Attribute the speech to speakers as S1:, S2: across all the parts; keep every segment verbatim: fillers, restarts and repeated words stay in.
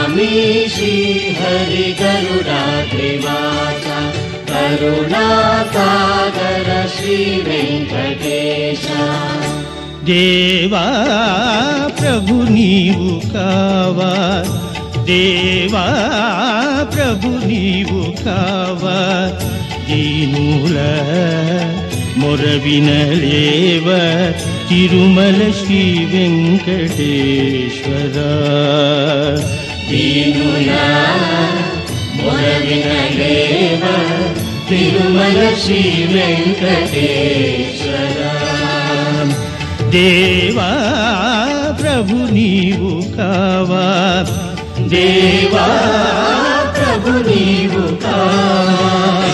S1: स्वामी श्रीहरि गरुडाद्रिवास करुणासागर श्रीवेङ्कटेश
S2: देवा प्रभु नीवु कावा देवा प्रभु नीवु कावा दीनुल मोरविनलेव तिरुमल श्री वेंकटेश्वर
S1: दीनुल मोरविनलेव तिरुमल श्री वेंकटेश्वर
S2: देवा प्रभु नीवु कावा
S1: देवा प्रभु नीवु कावा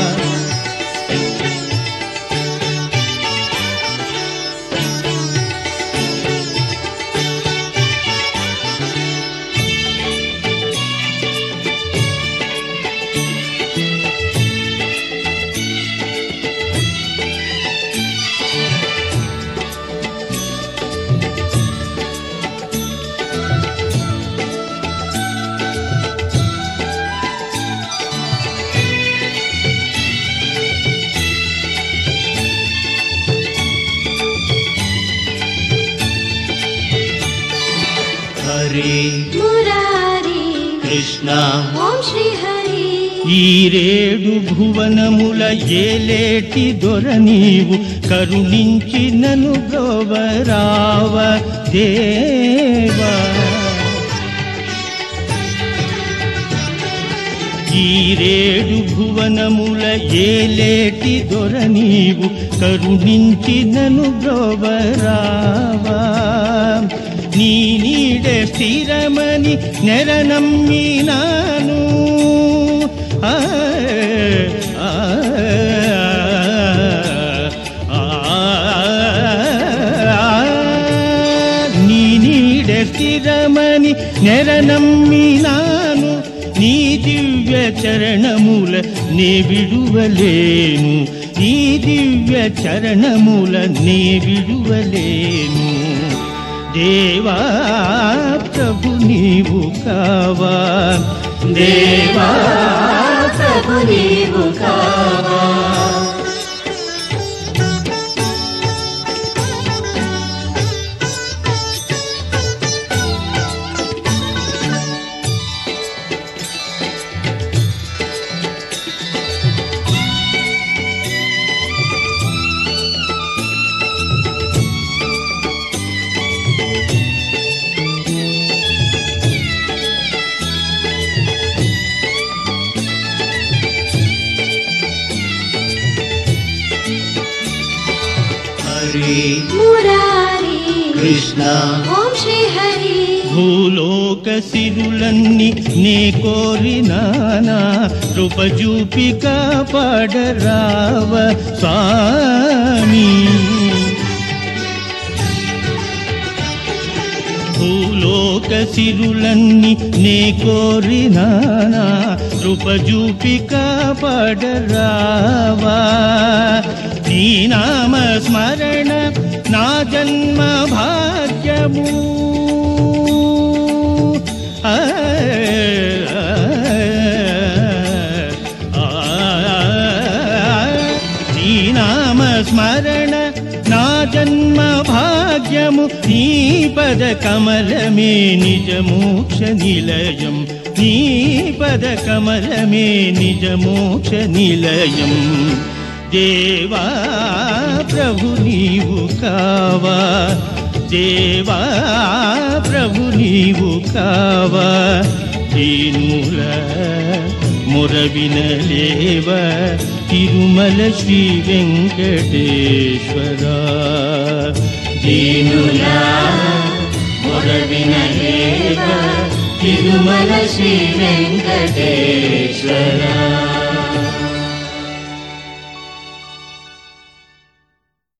S2: हरे
S1: मुरारी
S2: कृष्ण
S1: ओम श्री हरि
S2: ఈ రేడు భువనముల ఏలేటి దొర నీవు కరుణించి నన్ను బ్రోవరావ దేవా ఈ రేడు భువనముల ఏలేటి దొర నీవు కరుణించి నన్ను బ్రోవరావా నీ నీడ స్థిరమని నెరనమ్మినాను ఆ ఆ నీ నీడ స్థిరమని నెరనమ్మినాను నీ దివ్య చరణముల నే విడువలేను నీ దివ్య చరణముల నే విడువలేను देवा प्रभु नीवु कावा
S1: देवा प्रभु नीवु कावा मुरारी
S2: कृष्ण
S1: ओम श्री हरि
S2: భూలోక సిరులన్నీ నే కోరినానా రూపజూపి కాపాడరావ స్వామి భూలోక సిరులన్నీ నే కోరినానా రూపజూపి కాపాడరావా నీ నామ స్మరణ నా జన్మ భాగ్యము నీ నామ స్మరణ నా జన్మ భాగ్యము నీ పద కమలమే నిజ మోక్ష నిలయం నీ పద కమలమే నిజ మోక్ష నిలయం देवा प्रभु नीवु कावा देवा प्रभु नीवु कावा दीनुल मोरविनलेव तिरुमल श्री वेंकटेश्वर
S1: दीनुल मोरविनलेव तिरुमल श्री वेंकटेश्वर